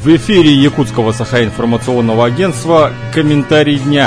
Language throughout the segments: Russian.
В эфире Якутского Саха-информационного агентства «Комментарий дня».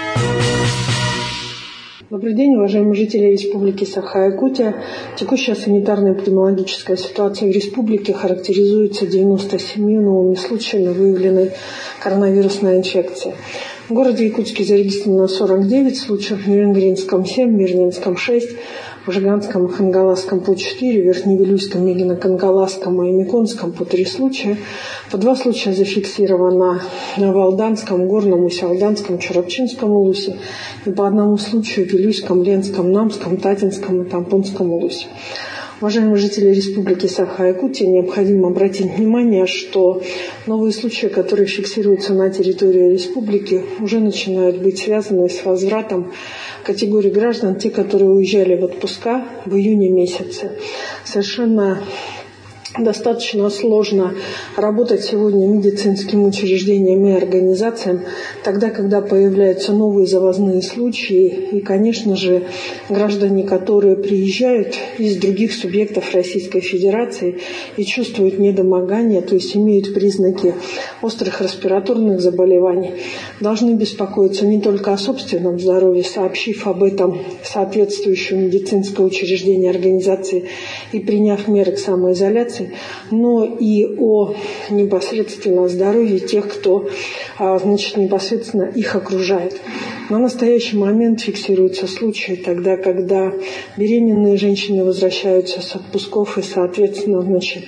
Добрый день, уважаемые жители Республики Саха-Якутия. Текущая санитарно-эпидемиологическая ситуация в республике характеризуется 97 новыми случаями выявленной коронавирусной инфекции. В городе Якутске зарегистрировано 49 случаев, в Нерюнгринском 7, Мирнинском 6, в Жиганском и Хангаласском по 4, в Верхневилюйском, Мегино-Кангаласском и Миконском по 3 случая. По 2 случая зафиксировано в Алданском, Горном, Усть-Алданском, Чурапчинском улусе и по 1 случаю в Вилюйском, Ленском, Намском, Татинском и Тампонском улусе. Уважаемые жители Республики Саха-Якутия, необходимо обратить внимание, что новые случаи, которые фиксируются на территории республики, уже начинают быть связаны с возвратом категории граждан, те, которые уезжали в отпуска в июне месяце. Совершенно достаточно сложно работать сегодня медицинским учреждениям и организациям, тогда, когда появляются новые завозные случаи. И, конечно же, граждане, которые приезжают из других субъектов Российской Федерации и чувствуют недомогание, то есть имеют признаки острых респираторных заболеваний, должны беспокоиться не только о собственном здоровье, сообщив об этом соответствующее медицинское учреждение, организации и приняв меры к самоизоляции, но и о непосредственно здоровье тех, кто непосредственно их окружает. На настоящий момент фиксируются случаи тогда, когда беременные женщины возвращаются с отпусков и, соответственно,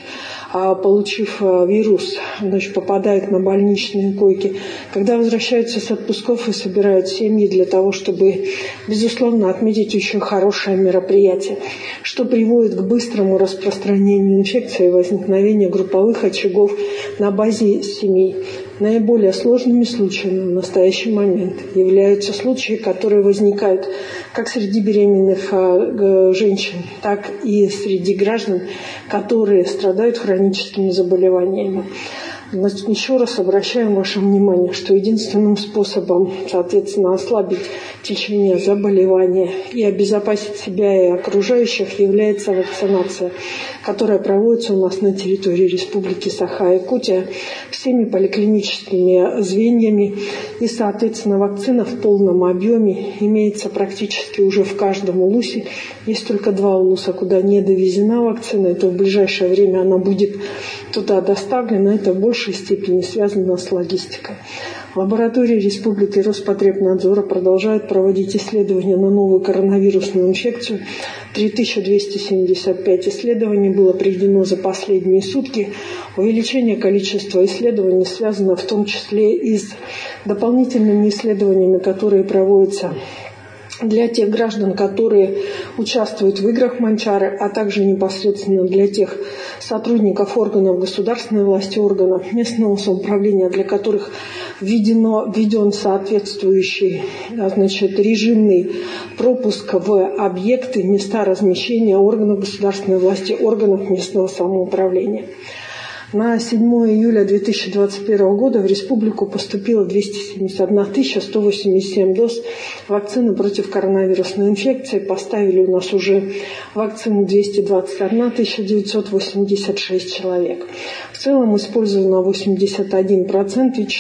получив вирус, попадают на больничные койки, когда возвращаются с отпусков и собирают семьи для того, чтобы, безусловно, отметить очень хорошее мероприятие, что приводит к быстрому распространению инфекции и возникновению групповых очагов на базе семей. Наиболее сложными случаями в настоящий момент являются случаи, которые возникают как среди беременных женщин, так и среди граждан, которые страдают хроническими заболеваниями. Еще раз обращаем ваше внимание, что единственным способом, соответственно, ослабить течение заболевания и обезопасить себя и окружающих является вакцинация, которая проводится у нас на территории Республики Саха-Якутия всеми поликлиническими звеньями. И, соответственно, вакцина в полном объеме имеется практически уже в каждом улусе. Есть только 2 улуса, куда не довезена вакцина. Это в ближайшее время она будет туда доставлена. Это в большей степени связано с логистикой. Лаборатории Республики Роспотребнадзора продолжают проводить исследования на новую коронавирусную инфекцию. 3275 исследований было проведено за последние сутки. Увеличение количества исследований связано в том числе и с дополнительными исследованиями, которые проводятся для тех граждан, которые участвуют в играх Манчары, а также непосредственно для тех сотрудников органов государственной власти, органов местного самоуправления, для которых введен соответствующий режимный пропуск в объекты, места размещения органов государственной власти, органов местного самоуправления. На 7 июля 2021 года в республику поступило 271 187 доз вакцины против коронавирусной инфекции. Поставили у нас уже вакцину 221 986 человек. В целом использовано 81% и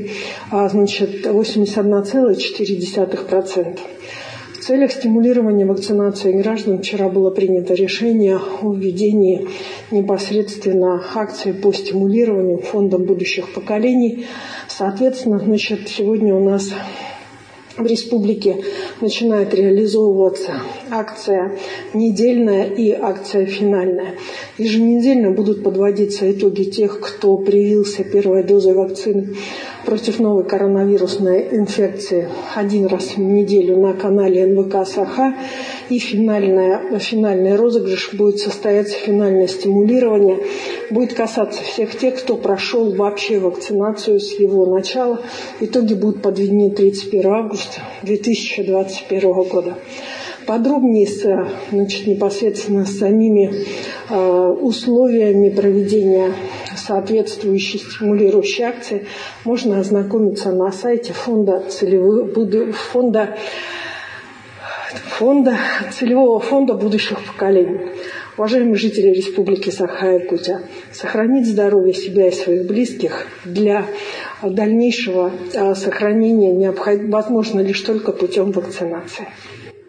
81,4%. В целях стимулирования вакцинации граждан вчера было принято решение о введении непосредственно акции по стимулированию фондом будущих поколений. Соответственно, сегодня у нас в республике начинает реализовываться акция недельная и акция финальная. Еженедельно будут подводиться итоги тех, кто привился первой дозой вакцины против новой коронавирусной инфекции 1 раз в неделю на канале НВК Саха. И финальный розыгрыш будет состояться, финальное стимулирование будет касаться всех тех, кто прошел вообще вакцинацию с его начала. Итоги будут подведены 31 августа 2021 года. Подробнее непосредственно с самими условиями проведения соответствующей стимулирующей акции можно ознакомиться на сайте фонда целевого фонда будущих поколений. Уважаемые жители Республики Саха-Якутия, сохранить здоровье себя и своих близких для дальнейшего сохранения возможно лишь только путем вакцинации.